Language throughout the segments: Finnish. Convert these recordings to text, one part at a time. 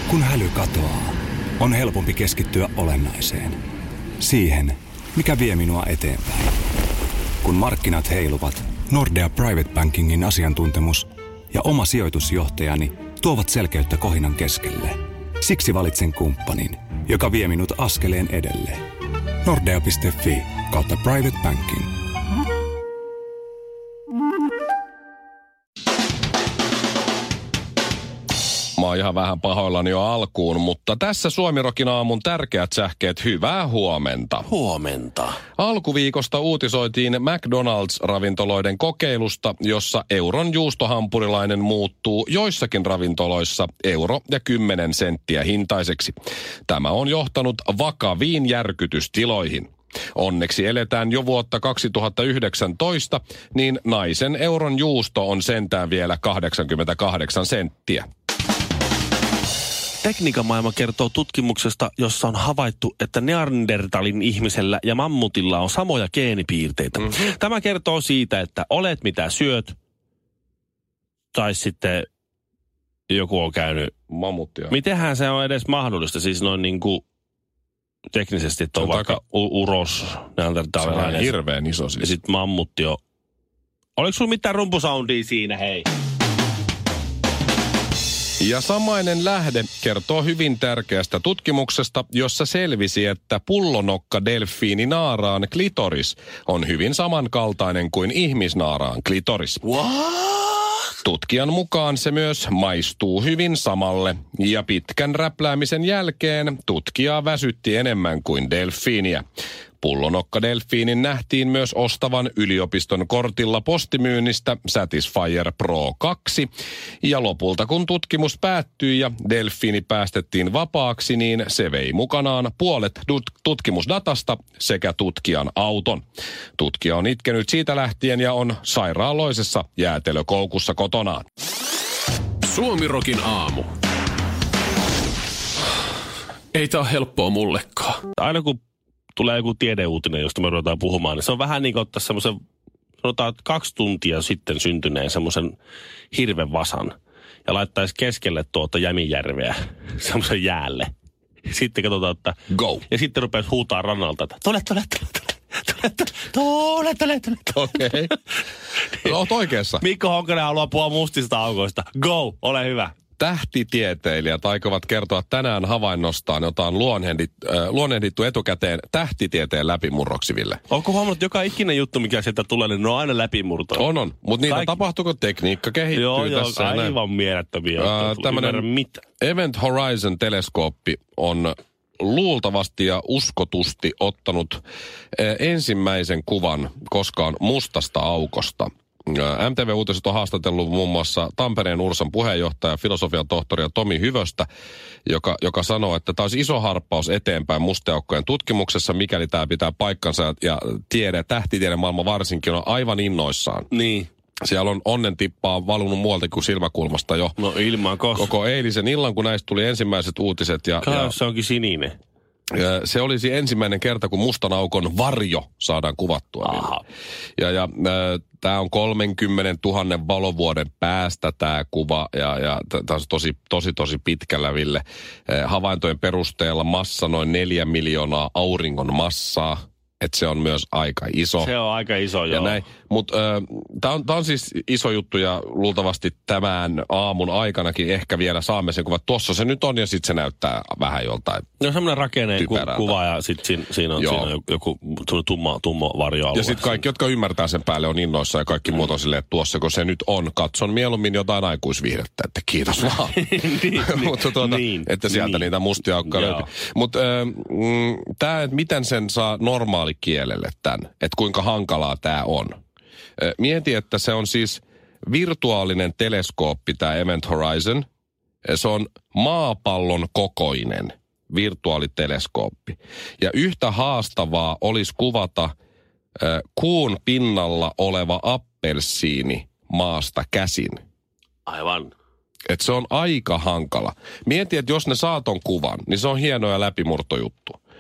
Kun häly katoaa, on helpompi keskittyä olennaiseen. Siihen, mikä vie minua eteenpäin. Kun markkinat heiluvat, Nordea Private Bankingin asiantuntemus ja oma sijoitusjohtajani tuovat selkeyttä kohinan keskelle. Siksi valitsen kumppanin, joka vie minut askeleen edelle. Nordea.fi/private banking. Mä oon ihan vähän pahoillani jo alkuun, mutta tässä Suomirokin aamun tärkeät sähkeet, hyvää huomenta. Huomenta. Alkuviikosta uutisoitiin McDonald's-ravintoloiden kokeilusta, jossa euron juustohampurilainen muuttuu joissakin ravintoloissa euro ja 10 senttiä hintaiseksi. Tämä on johtanut vakaviin järkytystiloihin. Onneksi eletään jo vuotta 2019, niin naisen euron juusto on sentään vielä 88 senttiä. Tekniikan maailma kertoo tutkimuksesta, jossa on havaittu, että Neandertalin ihmisellä ja mammutilla on samoja geenipiirteitä. Tämä kertoo siitä, että olet mitä syöt, tai sitten joku on käynyt. Mammuttia. Mitenhän se on edes mahdollista, siis noin niin kuin teknisesti, että on vaikka uros neandertalilainen. Se on hirveän iso siis. Ja sitten mammutti on. Oliko sulla mitään rumpusoundia siinä, hei? Ja samainen lähde kertoo hyvin tärkeästä tutkimuksesta, jossa selvisi, että pullonokka-delfiini naaraan klitoris on hyvin samankaltainen kuin ihmisnaaraan klitoris. What? Tutkijan mukaan se myös maistuu hyvin samalle, ja pitkän räpläämisen jälkeen tutkija väsytti enemmän kuin delfiiniä. Pullonokka-delfiinin nähtiin myös ostavan yliopiston kortilla postimyynnistä Satisfyer Pro 2. Ja lopulta kun tutkimus päättyi ja delfiini päästettiin vapaaksi, niin se vei mukanaan puolet tutkimusdatasta sekä tutkijan auton. Tutkija on itkenyt siitä lähtien ja on sairaaloisessa jäätelökoukussa kotonaan. Suomirokin aamu. Ei tää ole helppoa mullekaan. Aina kun tulee joku tiedeuutinen, josta me ruvetaan puhumaan, niin se on vähän niin kuin ottaa semmoisen, sanotaan 2 tuntia sitten syntyneen semmoisen hirvenvasan ja laittaisi keskelle Jämijärveä semmoisen jäälle. Sitten katsotaan, että go. Ja sitten rupeaisi huutaa rannalta, että tule. Okei. Oot oikeassa. Mikko Honkanen haluaa puhua mustista aukoista. Go, ole hyvä. Tähtitieteilijät aikovat kertoa tänään havainnostaan, jota on luonnehdittu etukäteen tähtitieteen läpimurroksiville. Onko huomannut, että joka ikinen juttu, mikä sieltä tulee, niin ne on aina läpimurtoja? On. Mutta niitä tapahtuuko tekniikka kehittyy tässä. Joo, aivan mielettömiä. Tämmöinen Event Horizon-teleskooppi on luultavasti ja uskotusti ottanut ensimmäisen kuvan koskaan mustasta aukosta. MTV-uutiset on haastatellut muun muassa Tampereen Ursan puheenjohtaja, filosofian tohtoria Tomi Hyvöstä, joka sanoo, että tämä olisi iso harppaus eteenpäin musteaukkojen tutkimuksessa, mikäli tämä pitää paikkansa ja tähtitiedemaailma varsinkin on aivan innoissaan. Niin. Siellä on onnentippaa valunut muualta kuin silmäkulmasta jo. No ilman koko eilisen illan, kun näistä tuli ensimmäiset uutiset. Ja se onkin sininen. Se olisi ensimmäinen kerta, kun mustan aukon varjo saadaan kuvattua. Ja tämä on 30 000 valovuoden päästä tämä kuva, ja tämä on tosi pitkällä, Ville. Havaintojen perusteella massa noin 4 miljoonaa auringon massaa. Että se on myös aika iso. Se on aika iso, joo. Mutta tämä on siis iso juttu ja luultavasti tämän aamun aikanakin ehkä vielä saamme sen kuvan. Tuossa se nyt on ja sitten se näyttää vähän joltain. No semmoinen rakenne kuva ja sitten siinä on joku tumma varjoalue. Ja sitten kaikki, jotka ymmärtää sen päälle, on innoissa ja kaikki muut on silleen, että tuossa kun se nyt on, katson mieluummin jotain aikuisviihdettä, että kiitos vaan. Että sieltä niitä mustia aukkoja löytyy. Mutta tämä, että miten sen saa normaalikielelle tämän, että kuinka hankalaa tämä on. Mieti, että se on siis virtuaalinen teleskooppi, tämä Event Horizon. Se on maapallon kokoinen virtuaaliteleskooppi. Ja yhtä haastavaa olisi kuvata kuun pinnalla oleva appelsiini maasta käsin. Aivan. Että se on aika hankala. Mieti, että jos ne saa ton kuvan, niin se on hieno ja läpimurtojuttu.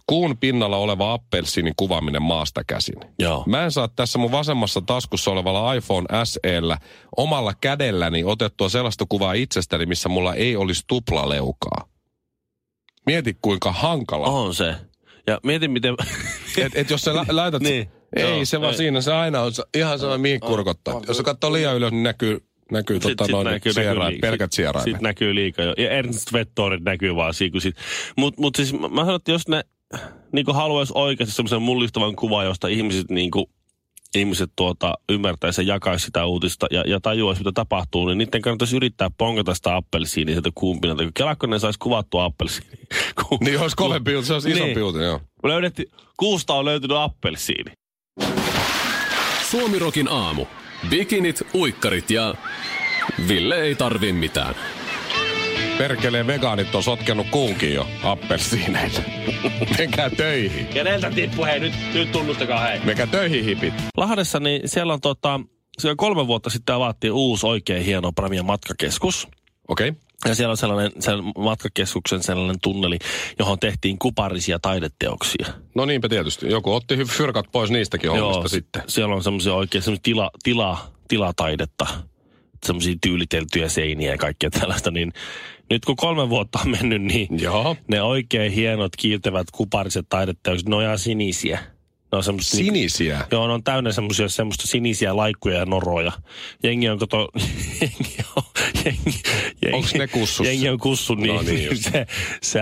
Kuun pinnalla oleva appelsiinin kuvaaminen maasta käsin. Joo. Mä en saa tässä mun vasemmassa taskussa olevalla iPhone SE:llä omalla kädelläni otettua sellaista kuvaa itsestäni, missä mulla ei olisi tuplaleukaa. Mieti kuinka hankala. On se. Ja mieti miten... Et jos sä laitat... niin. Ei se vaan siinä, se aina on ihan sama mihin kurkottaa. Jos sä katsoo liian ylös, niin näkyy pelkät sieraimet. Sitten näkyy liikaa jo. Ja Ernst Vettorit näkyy vaan siinä. Mutta siis mä sanon, että jos ne niinku haluaisi oikeasti semmoisen mullistavan kuvan, josta ihmiset ymmärtäisi ja jakaisi sitä uutista ja tajuaisi, mitä tapahtuu, niin niiden kannattaisi yrittää pongata sitä appelsiiniä sieltä kuumpinalta. Kelakko ne saisi kuvattua appelsiiniä. Niin olisi kovempi uutinen, se olisi isompi uutinen, joo. Kuusta on löytynyt appelsiini. Suomirokin aamu. Bikinit, uikkarit ja Ville ei tarvi mitään. Perkeleen vegaanit on sotkenut kuunkin jo appelsiineille. Menkää töihin. Keneltä tippu, hei, nyt tunnustakaa, hei. Menkää töihin, hipit. Lahdessa, niin siellä on siellä 3 vuotta sitten avattiin uusi oikein hieno Premian matkakeskus. Okei. Okay. Ja siellä on sellainen matkakeskuksen sellainen tunneli, johon tehtiin kuparisia taideteoksia. No niinpä tietysti. Joku otti fyrkat pois niistäkin hommista sitten. Siellä on semmoisia oikein tilataidetta, semmoisia tyyliteltyjä seiniä ja kaikkea tällaista. Niin nyt kun 3 vuotta on mennyt, niin ne oikein hienot kiiltävät kupariset taideteokset, ne on ihan sinisiä. Sinisiä? Joo, ne on täynnä semmoista sinisiä laikkuja ja noroja. Jengi on onko ne kussussa? Jengi on kussu, niin, no niin se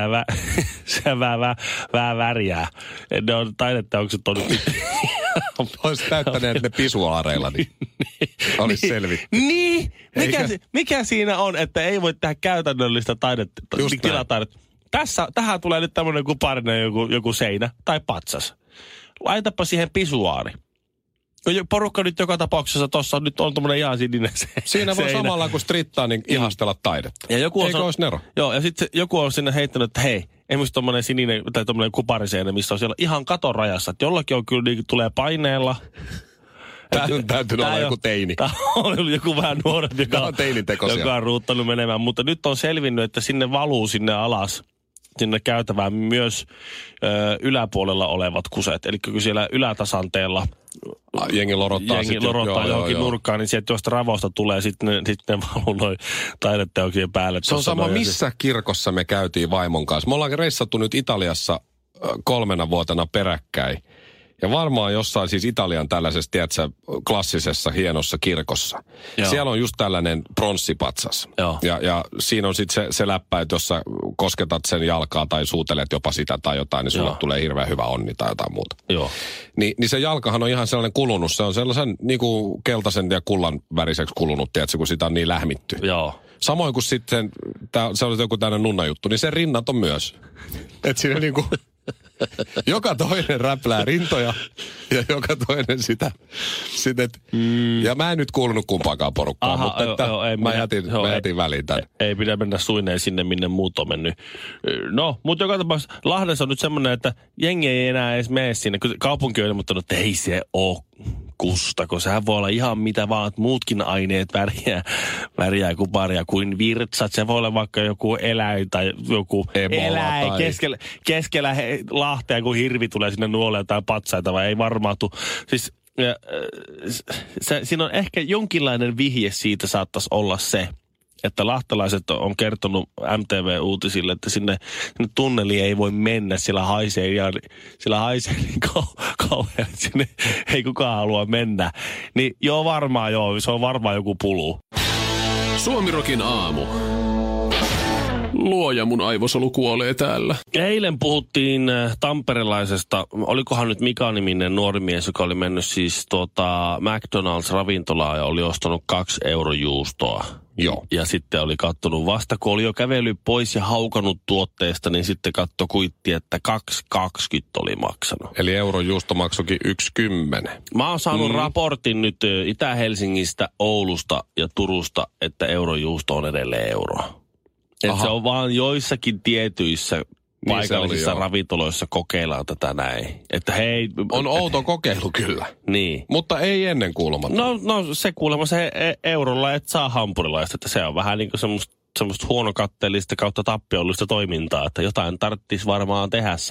vähän värjää. Ne on taideteokset on nyt... Olisi täyttäneet ne pisuaareilla, niin olisi selvitty. Niin! Mikä siinä on, että ei voi tehdä käytännöllistä tilataidetta? Tähän tulee nyt tämmöinen kuparinen joku seinä tai patsas. Laitapa siihen pisuaari. Porukka nyt joka tapauksessa tuossa nyt on tommoinen ihan sininen siinä voi samalla kun strittaa, niin ihastella taidetta. Ja joku eikö olisi nero? Joo, ja sitten joku on sinne heittänyt, että hei, esimerkiksi tommoinen sininen tai tommoinen kupariseinä, missä on siellä ihan katon rajassa. Että jollakin on kyllä niin, tulee paineella. Tämä on täytynyt olla joku teini. Tämä on joku vähän nuorempi, joka on ruuttanut menemään. Mutta nyt on selvinnyt, että sinne valuu sinne alas. Sinne käytävään myös yläpuolella olevat kuset. Eli kun siellä ylätasanteella jengi lorottaa johonkin nurkkaan, niin sieltä tuosta ravosta tulee sitten ne valuu noin taideteoksien päälle. Se on sama, missä kirkossa me käytiin vaimon kanssa. Me ollaan reissattu nyt Italiassa 3 vuotena peräkkäin. Ja varmaan jossain siis Italian tällaisessa, tiedätkö, klassisessa hienossa kirkossa. Joo. Siellä on just tällainen pronssipatsas. Ja siinä on sitten se läppä, että jos sä kosketat sen jalkaa tai suutelet jopa sitä tai jotain, niin sulle tulee hirveän hyvä onni tai jotain muuta. Joo. Niin se jalkahan on ihan sellainen kulunut. Se on sellaisen niinku keltaisen ja kullan väriseksi kulunut, tiedätkö, kun sitä on niin lähmitty. Joo. Samoin kuin sitten, se on joku tämmöinen nunnajuttu, niin sen rinnat on myös. Että siinä niinku... Joka toinen räplää rintoja ja joka toinen sitä. Ja mä en nyt kuulunut kumpaakaan porukkaan, mutta mä jätin väliin tämän. Ei pidä mennä suineen sinne, minne muut on mennyt. No, mutta joka tapauksessa Lahdessa on nyt semmoinen, että jengi ei enää edes mene sinne. Kaupunki on ilmoittanut, että ei se ole kusta, kun sehän voi olla ihan mitä vaan, että muutkin aineet värjää kuparia kuin virtsat. Se voi olla vaikka joku eläin tai joku eläin tai... keskellä Lahtea, kun hirvi tulee sinne nuoleen tai patsaita, vai ei varmaan tule. Siis siinä on ehkä jonkinlainen vihje siitä saattaisi olla se, että lahtelaiset on kertonut MTV-uutisille, että sinne tunneliin ei voi mennä, sillä haisee niin kauhean, sinne ei kukaan halua mennä. Niin se on varmaan joku pulu. Suomirokin aamu. Luoja, mun aivosolu kuolee täällä. Eilen puhuttiin tamperelaisesta, olikohan nyt Mika-niminen nuori mies, joka oli mennyt siis McDonald's-ravintolaan ja oli ostanut 2 eurojuustoa. Joo. Ja sitten oli kattonut vasta, kun oli jo kävellyt pois ja haukannut tuotteesta, niin sitten katto kuitti, että 2,20 oli maksanut. Eli eurojuusto maksoikin 1,10. Mä oon saanut raportin nyt Itä-Helsingistä, Oulusta ja Turusta, että eurojuusto on edelleen euroa. Että se on vaan joissakin tietyissä paikallisissa ravintoloissa kokeillaan tätä näin. Että hei... On outo kokeilu kyllä. Niin. Mutta ei ennen kuulumatta. No se kuulemma se eurolla et saa hampurilaista. Että se on vähän niin kuin semmoista huonokatteellista kautta tappiollista toimintaa. Että jotain tarvitsisi varmaan tehdä, sanoisi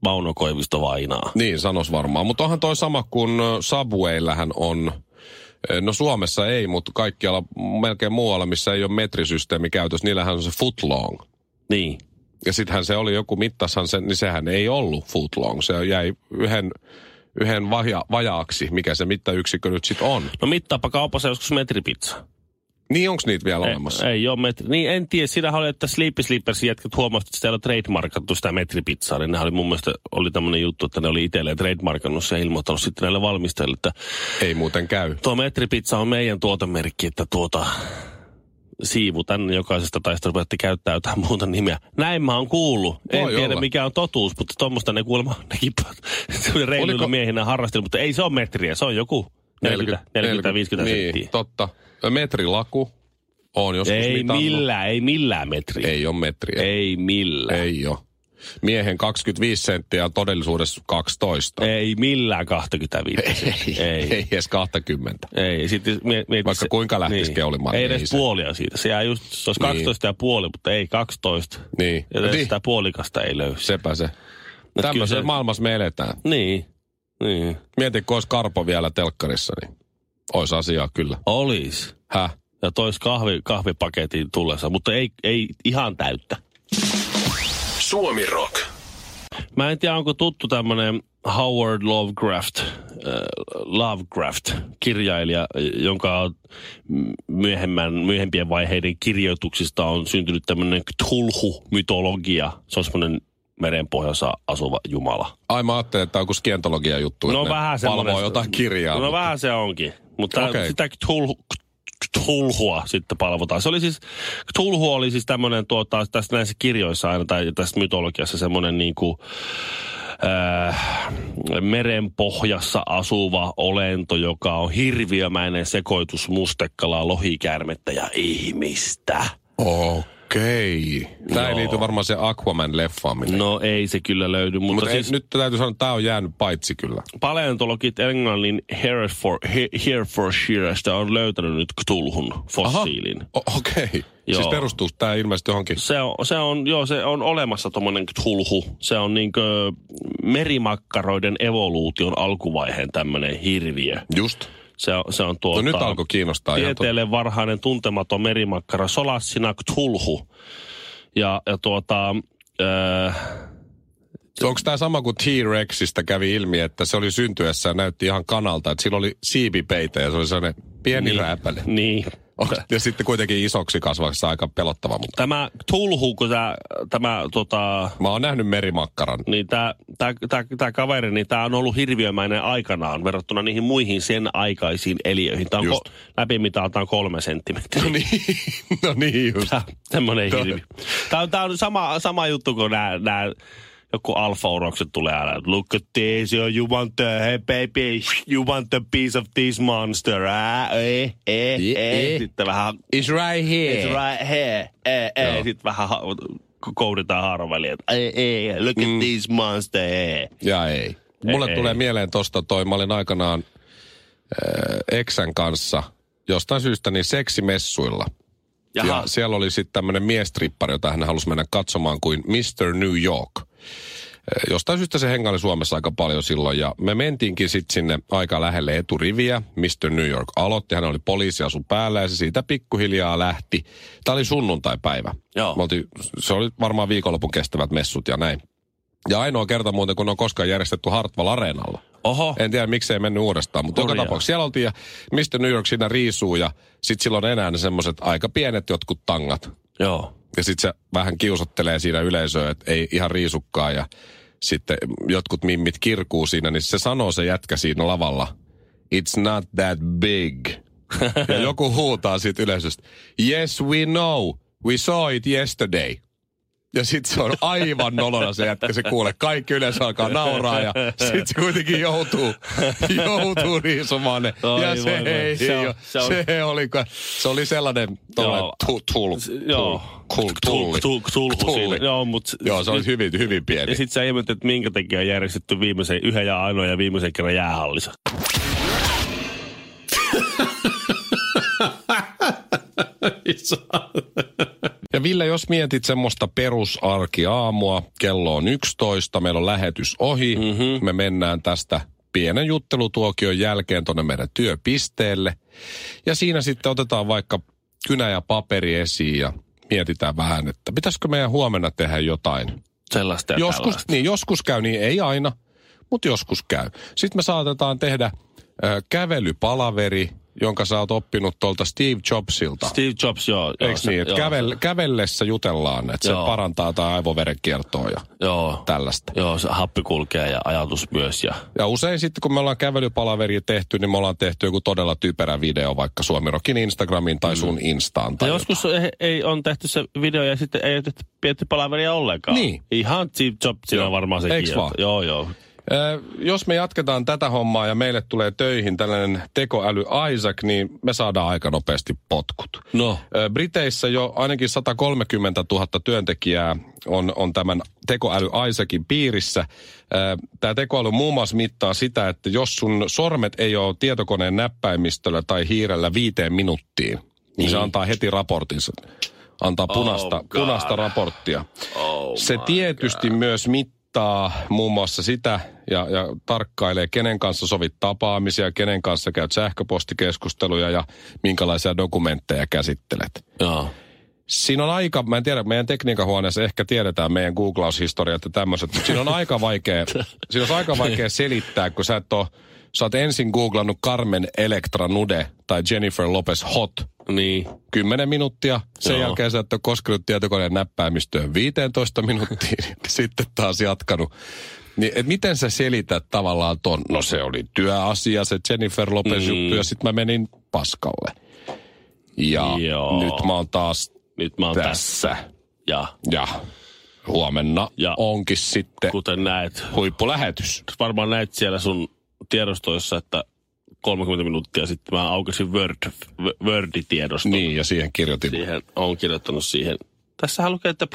Mauno Koivisto vainaa. Niin, sanos varmaan. Mutta onhan toi sama kuin Subwaylähän on, no Suomessa ei, mutta kaikkialla melkein muualla, missä ei ole metrisysteemi käytössä, niillähän on se footlong. Niin. Ja sittenhän se oli joku mittashan sen, niin sehän ei ollut footlong. Se jäi yhden vajaaksi, mikä se mittayksikkö nyt sitten on. No mittaapa kaupassa joskus metripizza. Niin, onko niitä vielä olemassa? Ei ole metri. Niin, en tiedä. Siinähän oli, että Sleepy Sleepersin jätkät huomasivat, että sitä ei ole trademarkattu sitä metripizzaa. Niin nehän oli mun mielestä, oli tämmöinen juttu, että ne oli itselleen trademarkannut ja ilmoittanut sitten näille valmistajille, että ei muuten käy. Tuo metripizza on meidän tuotemerkki, että siivu tänne jokaisesta taistelusta ruvetti käyttää jotain muuta nimeä. Näin mä oon kuullut. En tiedä mikä on totuus, mutta tuommoista ne kuulemma nekin reiluilla miehinä harrastelu, mutta ei se ole metriä, se on joku 40-50 niin, senttiä. Totta. Metrilaku on joskus mitannut. Ei millään metriä. Ei ole metriä. Ei millään. Ei ole. Miehen 25 senttiä on todellisuudessa 12. Ei millään 25. Ei edes 20. Ei. Sitten vaikka kuinka lähtisi keulimaan. Ei edes puolia siitä. Se olisi 12 ja puoli, mutta ei 12. Niin. Ja sitä puolikasta ei löydy. Sepä se. Tämmöisessä maailmassa me eletään. Niin. Mietin, kun olisi Karpo vielä telkkarissa, niin olisi asiaa kyllä. Olis. Häh? Ja tois kahvipaketin tullessa, mutta ei ihan täyttä. Suomi Rock. Mä en tiedä, onko tuttu tämmönen Howard Lovecraft, kirjailija, jonka myöhempien vaiheiden kirjoituksista on syntynyt tämmönen Cthulhu-mytologia. Se on semmoinen merenpohjassa asuva jumala. Ai mä ajattelin, että onko skientologia juttu, no, että vähän palvoo jotain kirjaa. No mutta vähän se onkin, mutta sitä Cthulhua sitten palvotaan. Se oli siis, Cthulhu oli siis tämmöinen tässä näissä kirjoissa aina, tai tässä mytologiassa semmoinen niinku merenpohjassa asuva olento, joka on hirviömäinen sekoitus mustekalaa, lohikäärmettä ja ihmistä. Okei. Tämä ei liity varmaan se Aquaman-leffaan. No ei se kyllä löydy. Mutta siis, nyt täytyy sanoa, että tämä on jäänyt paitsi kyllä. Paleontologit Englannin Herefordshiresta on löytänyt nyt Cthulhun fossiilin. Okei. Siis perustuu tämä ilmeisesti johonkin? Se on olemassa tommonen Cthulhu. Se on niinkö merimakkaroiden evoluution alkuvaiheen tämmönen hirviö. Just. Se on no nyt alkoi kiinnostaa. Tieteelle varhainen tuntematon merimakkara Solassina Cthulhu. Onko tämä sama kuin T-Rexistä kävi ilmi, että se oli syntyessään näytti ihan kanalta, että sillä oli siipipeitä ja se oli sellainen pieni rääpäle. Niin. Ja sitten kuitenkin isoksi kasvaksi aika pelottava. Mutta tämä Cthulhu, kun mä oon nähnyt merimakkaran. Niin tämä kaveri, niin tämä on ollut hirviömäinen aikanaan verrattuna niihin muihin sen aikaisiin eliöihin. Tämä on läpimitaltaan 3 senttimetriä. No niin just. Semmoinen hirviö. Tämä on sama juttu kuin nämä joku alfa-urokset tulee aina. Look at this, you want hey baby, you want a piece of this monster, Sitten vähän... It's right here. It's right here. Sitten vähän kouditaan haaroväliin, että look at this monster, Ja ei. Mulle tulee mieleen tosta mä olin aikanaan eksän kanssa jostain syystä niin seksimessuilla. Jaha. Ja siellä oli sitten tämmöinen miestrippari, jota hän halusi mennä katsomaan kuin Mr. New York. Jostain syystä se hengaili Suomessa aika paljon silloin ja me mentiinkin sitten sinne aika lähelle eturiviä. Mr. New York aloitti, hän oli poliisiasu päällä ja se siitä pikkuhiljaa lähti. Tämä oli sunnuntaipäivä. Se oli varmaan viikonlopun kestävät messut ja näin. Ja ainoa kerta muuten, kun on koskaan järjestetty Hartwall Areenalla. Oho. En tiedä, miksei mennyt uudestaan, mutta joka tapauksessa siellä oltiin ja Mr. New York siinä riisuu ja sitten silloin enää ne semmoiset aika pienet jotkut tangat. Joo. Ja sitten se vähän kiusottelee siinä yleisöä, että ei ihan riisukkaan ja sitten jotkut mimmit kirkuu siinä, niin se sanoo se jätkä siinä lavalla, it's not that big. Ja joku huutaa siitä yleisöstä, yes we know, we saw it yesterday. Ja sitten se on aivan nolona se jätkä, se kuulee. Kaikki yleensä alkaa nauraa ja sitten se kuitenkin joutuu riisumaan ne. Ja se oli sellainen tulli. Joo, se oli hyvin pieni. Ja sitten sä ilmoitit, että minkä takia on järjestetty yhden ja ainoa ja viimeisen kerran jäähallissa. Ja Ville, jos mietit semmoista perusarkiaamua, kello on 11, meillä on lähetys ohi, me mennään tästä pienen juttelutuokion jälkeen tuonne meidän työpisteelle. Ja siinä sitten otetaan vaikka kynä ja paperi esiin ja mietitään vähän, että pitäisikö meidän huomenna tehdä jotain. Sellaista ja joskus käy, niin ei aina, mutta joskus käy. Sitten me saatetaan tehdä kävelypalaveri, jonka sä oot oppinut tuolta Steve Jobsilta. Steve Jobs, joo. Eikö niin, että kävellessä jutellaan, että se parantaa jotain aivoverenkiertoa ja tällaista. Joo, se happi kulkee ja ajatus myös. Ja usein sitten, kun me ollaan kävelypalaveria tehty, niin me ollaan tehty joku todella typerä video, vaikka Suomi Rockin Instagramiin tai sun Instaan. Tai joskus ei on tehty se video ja sitten ei ole tehty pietty palaveria ollenkaan. Niin. Ihan Steve Jobsilla on varmaan se kielto. Joo. Jos me jatketaan tätä hommaa ja meille tulee töihin tällainen tekoäly Isaac, niin me saadaan aika nopeasti potkut. No. Briteissä jo ainakin 130 000 työntekijää on tämän tekoäly Isaacin piirissä. Tämä tekoäly muun muassa mittaa sitä, että jos sun sormet ei ole tietokoneen näppäimistöllä tai hiirellä 5 minuuttiin, niin se antaa heti raportinsa. Antaa punaista raporttia. Se tietysti myös mittaa muun muassa sitä ja tarkkailee, kenen kanssa sovit tapaamisia, kenen kanssa käyt sähköpostikeskusteluja ja minkälaisia dokumentteja käsittelet. Joo. Siinä on aika, mä en tiedä, meidän tekniikan huoneessa ehkä tiedetään meidän googlaushistoriat ja tämmöiset, mutta siinä on aika vaikea selittää, kun sä oot ensin googlannut Carmen Electra Nude tai Jennifer Lopez Hot. Niin. 10 minuuttia. Sen jälkeen sä et ole koskenut tietokoneen näppäimistöön 15 minuuttia. Sitten taas jatkanut. Niin, et miten sä selität tavallaan ton? No se oli työasia, se Jennifer Lopez juttu, ja sitten mä menin paskalle. Ja nyt mä oon taas tässä. Ja huomenna onkin sitten kuten näet, huippulähetys. Varmaan näet siellä sun tiedostoissa, että 30 minuuttia sitten mä aukasin Word-tiedoston. Niin, ja siihen kirjoitin. Olen kirjoittanut siihen. Tässähän lukee, että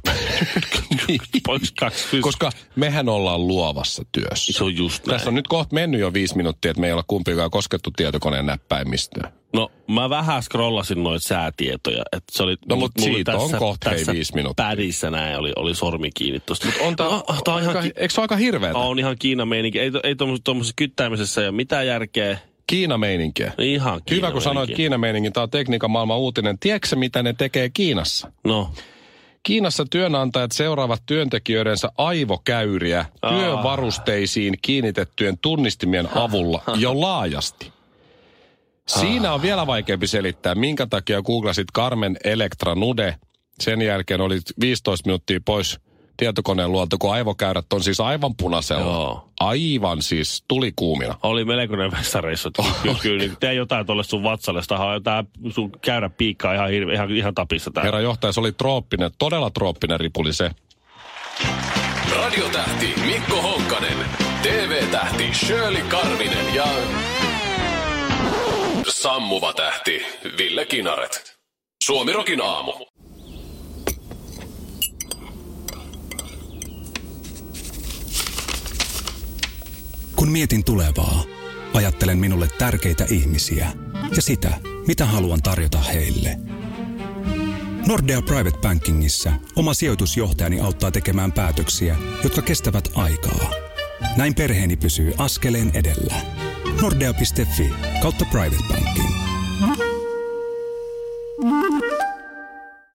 koska mehän ollaan luovassa työssä. Se on just näin. Tässä on nyt kohta mennyt jo 5 minuuttia, että me ei olla kumpikaan koskettu tietokoneen näppäimistöön. No, mä vähän scrollasin noita säätietoja. Että se oli, no, mutta siitä on kohta 5 minuuttia. Pädissä näin oli sormi kiinni tosta. Mutta eikö se ole aika hirveetä? On ihan Kiina-meininki. Ei tuommoisessa kyttäämisessä ei ole mitään järkeä. Kiina-meininkiä. Ihan hyvä, kun sanoit Kiina-meininki. Tämä on tekniikan maailman uutinen. Tiedätkö mitä ne tekee Kiinassa? No. Kiinassa työnantajat seuraavat työntekijöidensä aivokäyriä työvarusteisiin kiinnitettyjen tunnistimien avulla jo laajasti. Siinä on vielä vaikeampi selittää, minkä takia googlasit Carmen Electra Nude. Sen jälkeen olit 15 minuuttia pois tietokoneen luolta, kun aivokäyrät on siis aivan punaisella. Joo. Aivan siis tulikuumina. Oli melkoinen vessareissa. Kyllä, tee jotain tuolle sun vatsalle. Tää sun käyrä piikkaa ihan tapissa tää. Herra johtaja, se oli todella trooppinen ripuli se. Radiotähti Mikko Honkanen, TV-tähti Shirley Karvinen ja sammuva tähti Ville Kinaret. Suomi Rockin aamu. Kun mietin tulevaa, ajattelen minulle tärkeitä ihmisiä ja sitä, mitä haluan tarjota heille. Nordea Private Bankingissa oma sijoitusjohtajani auttaa tekemään päätöksiä, jotka kestävät aikaa. Näin perheeni pysyy askeleen edellä. Nordea.fi/private banking.